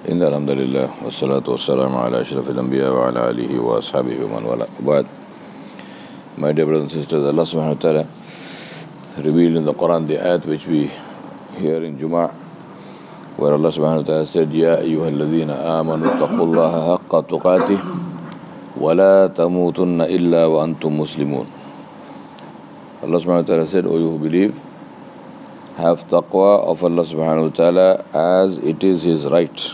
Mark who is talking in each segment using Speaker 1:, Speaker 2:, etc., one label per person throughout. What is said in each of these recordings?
Speaker 1: إن الحمد لله والصلاة والسلام على أشرف الأنبياء وعلى آله وأصحابه ومن والاه. But my dear brothers and sisters, Allah subhanahu wa ta'ala revealed in the Quran the ayat which we hear in Jum'ah, where Allah subhanahu wa ta'ala said, يَا أَيُّهَا الَّذِينَ آمَنُوا اتَّقُوا اللَّهَ حَقَّ تُقَاتِهِ وَلَا تَمُوتُنَّ إِلَّا وَأَنْتُمْ مُسْلِمُونَ. Allah subhanahu wa ta'ala said, O you who believe, have taqwa of Allah subhanahu wa ta'ala as it is His right.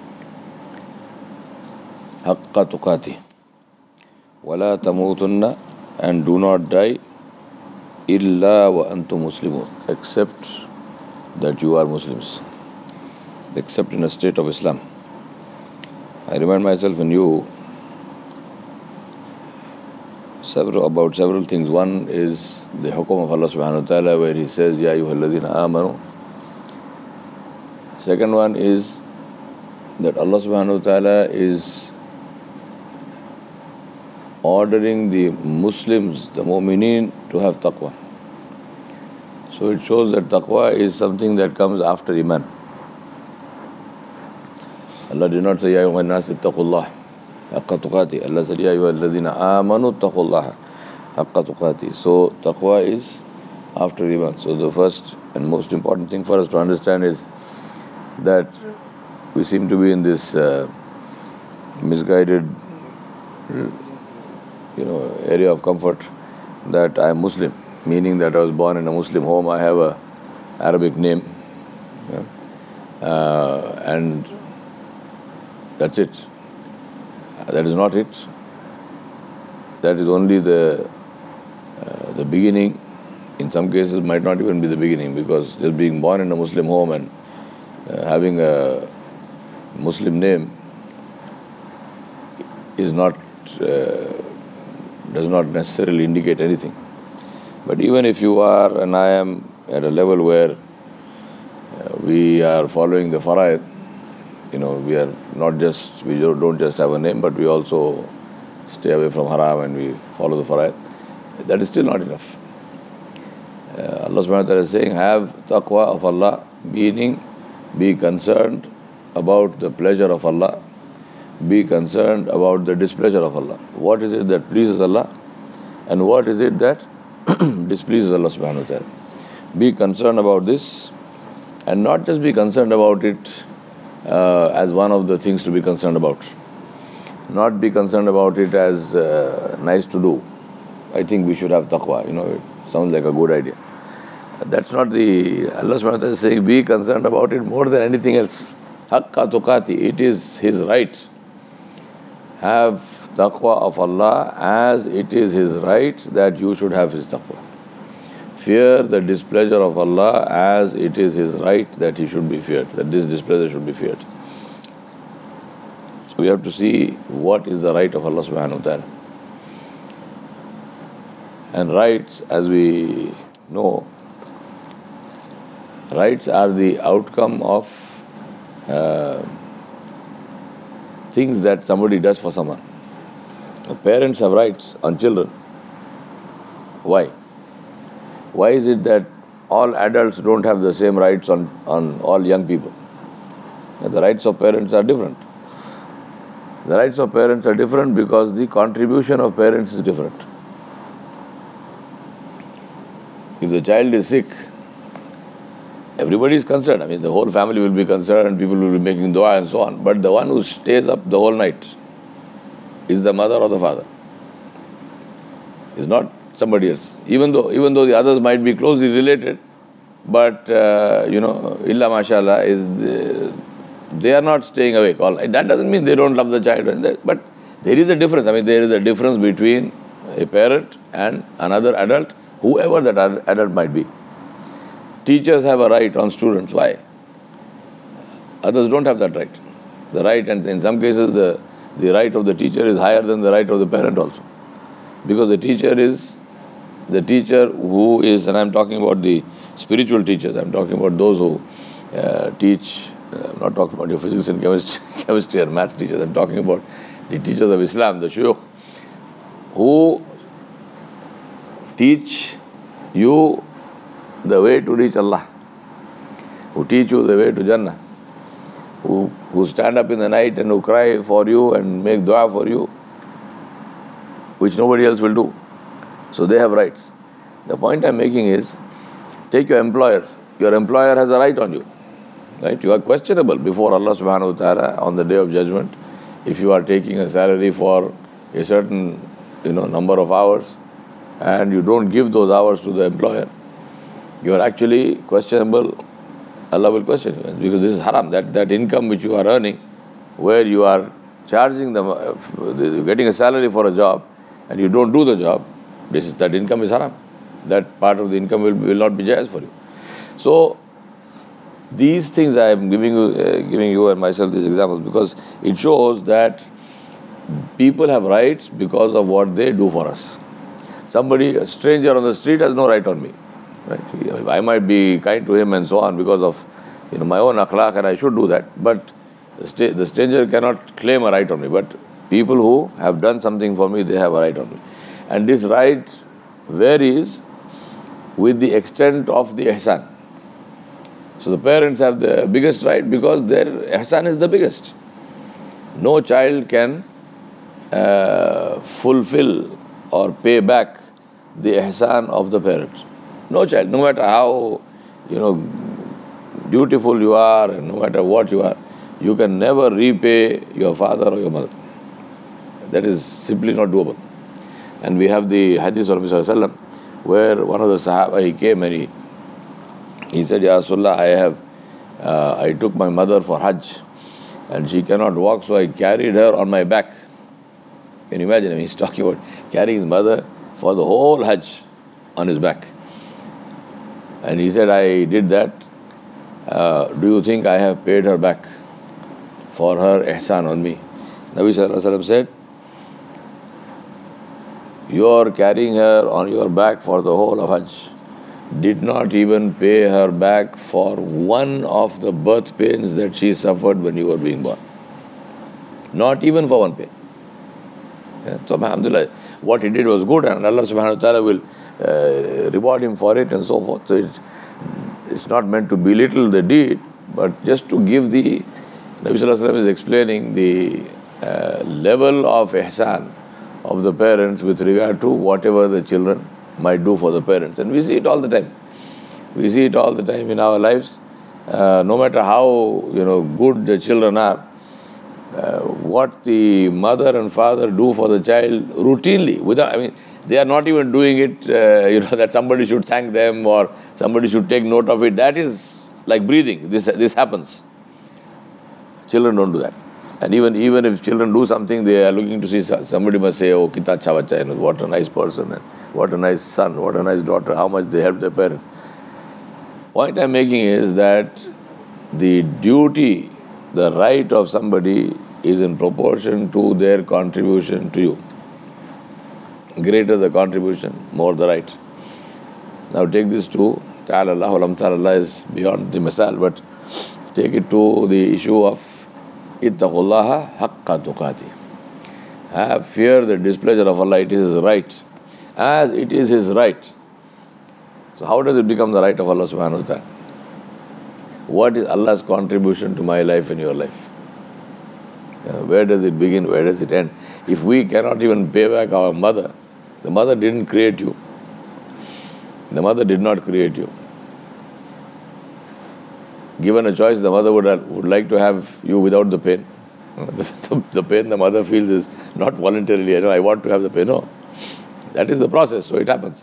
Speaker 1: Haqqa tuqati. Wala tamutunna, and do not die, illa wa antum muslimun, except that you are Muslims, except in a state of Islam. I remind myself and you about several things. One is the hukum of Allah subhanahu wa ta'ala, where He says, Ya ayyuhalladhina amanu. Second one is that Allah subhanahu wa ta'ala is ordering the Muslims, the mu'mineen, to have taqwa. So it shows that taqwa is something that comes after iman. Allah did not say, Ya ayyuhan nas ittaqullah haqqa tuqati. Allah said, Ya ayyuhalladhina amanu ittaqullaha haqqa tuqati. So taqwa is after iman. So the first and most important thing for us to understand is that we seem to be in this misguided area of comfort that I am Muslim, meaning that I was born in a Muslim home, I have a Arabic name, and that's it. That is not it. That is only the beginning. In some cases might not even be the beginning, because just being born in a Muslim home and having a Muslim name is not does not necessarily indicate anything. But even if you are, and I am, at a level where we are following the faraid, we are not just, we don't just have a name, but we also stay away from haram and we follow the faraid, that is still not enough. Allah subhanahu wa ta'ala is saying, have taqwa of Allah, meaning be concerned about the pleasure of Allah, be concerned about the displeasure of Allah. What is it that pleases Allah and what is it that displeases Allah subhanahu wa ta'ala? Be concerned about this, and not just be concerned about it as one of the things to be concerned about. Not be concerned about it as nice to do. I think we should have taqwa. It sounds like a good idea. That's not the... Allah subhanahu wa ta'ala is saying, be concerned about it more than anything else. Haqqa tuqati. It is His right. Have taqwa of Allah as it is His right that you should have His taqwa. Fear the displeasure of Allah as it is His right that He should be feared, that this displeasure should be feared. So we have to see what is the right of Allah subhanahu wa ta'ala. And rights, as we know, rights are the outcome of things that somebody does for someone. Parents have rights on children. Why? Why is it that all adults don't have the same rights on all young people? The rights of parents are different. The rights of parents are different because the contribution of parents is different. If the child is sick, everybody is concerned. The whole family will be concerned, people will be making dua and so on. But the one who stays up the whole night is the mother or the father. It's not somebody else. Even though the others might be closely related, but illa mashallah, they are not staying awake all night. That doesn't mean they don't love the child. But there is a difference. There is a difference between a parent and another adult, whoever that adult might be. Teachers have a right on students. Why? Others don't have that right. The right, and in some cases the right of the teacher is higher than the right of the parent also. Because the teacher who is, and I'm talking about the spiritual teachers, I'm talking about those who teach, I'm not talking about your physics and chemistry or math teachers, I'm talking about the teachers of Islam, the shuyukh, who teach you the way to reach Allah, who teach you the way to Jannah. who stand up in the night and who cry for you and make dua for you, which nobody else will do. So they have rights. The point I'm making is, take your employers. Your employer has a right on you. Right? You are questionable before Allah subhanahu wa ta'ala on the day of judgment. If you are taking a salary for a certain number of hours and you don't give those hours to the employer, you are actually questionable. Allah will question you because this is haram. That income which you are earning, where you are charging them, getting a salary for a job, and you don't do the job, that income is haram. That part of the income will not be jaiz for you. So these things I am giving you and myself these examples because it shows that people have rights because of what they do for us. Somebody, a stranger on the street, has no right on me. Right? I might be kind to him and so on because of my own akhlaq, and I should do that. But the stranger cannot claim a right on me. But people who have done something for me, they have a right on me. And this right varies with the extent of the ihsan. So the parents have the biggest right because their ihsan is the biggest. No child can fulfill or pay back the ihsan of the parents. No child, no matter how dutiful you are and no matter what you are, you can never repay your father or your mother. That is simply not doable. And we have the hadith of Rasulullah sallallahu alaihi wasallam, where one of the Sahaba, he came and he said, Ya Rasulullah, I took my mother for Hajj and she cannot walk, so I carried her on my back. Can you imagine? He's talking about carrying his mother for the whole Hajj on his back. And he said, I did that. Do you think I have paid her back for her ihsan on me? Nabi sallallahu alaihi wasallam said, you are carrying her on your back for the whole of Hajj. Did not even pay her back for one of the birth pains that she suffered when you were being born. Not even for one pain. So alhamdulillah, what he did was good and Allah subhanahu wa ta'ala will reward him for it and so forth. So it's not meant to belittle the deed, but just to give the, Nabi sallallahu alaihi wasallam is explaining the level of ihsan of the parents with regard to whatever the children might do for the parents. And we see it all the time. We see it all the time in our lives. No matter how good the children are, what the mother and father do for the child routinely, they are not even doing it, that somebody should thank them or somebody should take note of it. That is like breathing. This happens. Children don't do that. And even if children do something, they are looking to see, somebody must say, oh, kitna acha bacha, what a nice person, and what a nice son, what a nice daughter, how much they help their parents. Point I'm making is that the duty, the right of somebody is in proportion to their contribution to you. Greater the contribution, more the right. Now take this to Ta'ala Allah is beyond the misal, but take it to the issue of ittaqullaha haqqa tuqati. Have fear the displeasure of Allah, it is His right. As it is His right. So how does it become the right of Allah subhanahu wa ta'ala? What is Allah's contribution to my life and your life? Where does it begin? Where does it end? If we cannot even pay back our mother, the mother didn't create you. The mother did not create you. Given a choice, the mother would like to have you without the pain. The pain the mother feels is not voluntarily, I want to have the pain. No. That is the process, so it happens.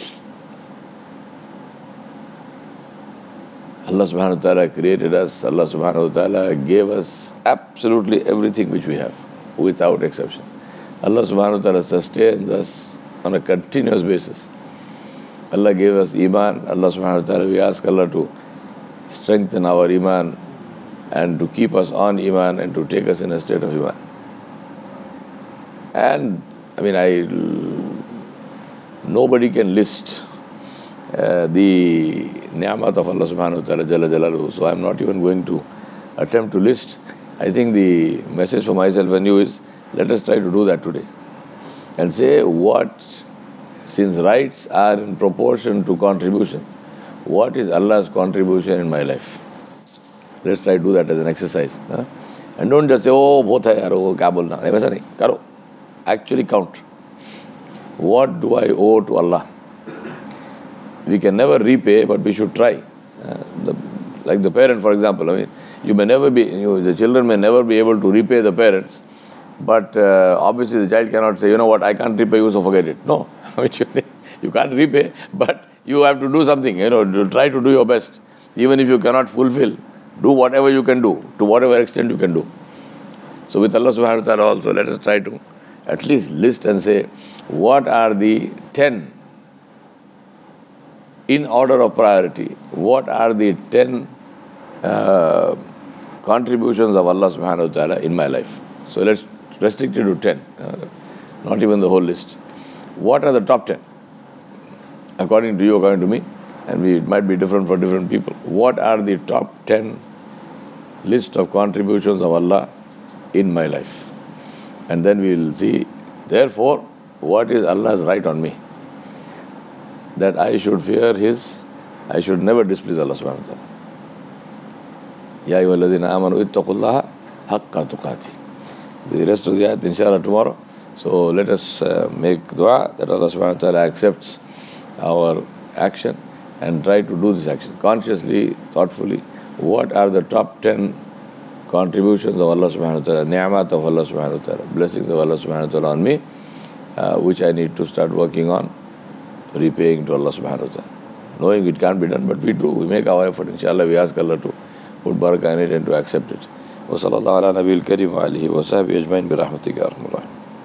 Speaker 1: Allah subhanahu wa ta'ala created us. Allah subhanahu wa ta'ala gave us absolutely everything which we have, without exception. Allah subhanahu wa ta'ala sustains us on a continuous basis. Allah gave us iman. Allah subhanahu wa ta'ala, we ask Allah to strengthen our iman and to keep us on iman and to take us in a state of iman. And nobody can list the ni'mat of Allah subhanahu wa ta'ala jalla jalaluhu. So I'm not even going to attempt to list. I think the message for myself and you is, let us try to do that today. And say since rights are in proportion to contribution, what is Allah's contribution in my life? Let's try to do that as an exercise. And don't just say, oh, both hai yaar, oh, kya bolna. Aisa nahi. Karo. Actually count. What do I owe to Allah? We can never repay, but we should try. Like the parent, for example. I mean, the children may never be able to repay the parents, but obviously the child cannot say, you know what, I can't repay you, so forget it. No, you can't repay, but you have to do something, to try to do your best. Even if you cannot fulfill, do whatever you can do, to whatever extent you can do. So with Allah subhanahu wa ta'ala also, let us try to at least list and say, what are the 10, in order of priority, what are the 10 contributions of Allah subhanahu wa ta'ala in my life? So let's restrict it to 10, not even the whole list. What are the top 10? According to you, according to me, and it might be different for different people. What are the top 10 list of contributions of Allah in my life? And then we will see, therefore, what is Allah's right on me? That I should fear I should never displease Allah subhanahu wa ta'ala. Ya ayyuhalladhina amanu ittaqullaha haqqa tuqatih. The rest of the ayat, inshallah, tomorrow. So let us make dua that Allah subhanahu wa ta'ala accepts our action and try to do this action consciously, thoughtfully. What are the top 10 contributions of Allah subhanahu wa ta'ala, ni'mat of Allah subhanahu wa ta'ala, blessings of Allah subhanahu wa ta'ala on me, which I need to start working on, repaying to Allah subhanahu wa ta'ala. Knowing it can't be done, but we do. We make our effort. Inshallah, we ask Allah to put barakah in it and to accept it. وصلى الله على نبي الكريم وعليه وصحبه أجمعين برحمتك يا أرحم الراحمين.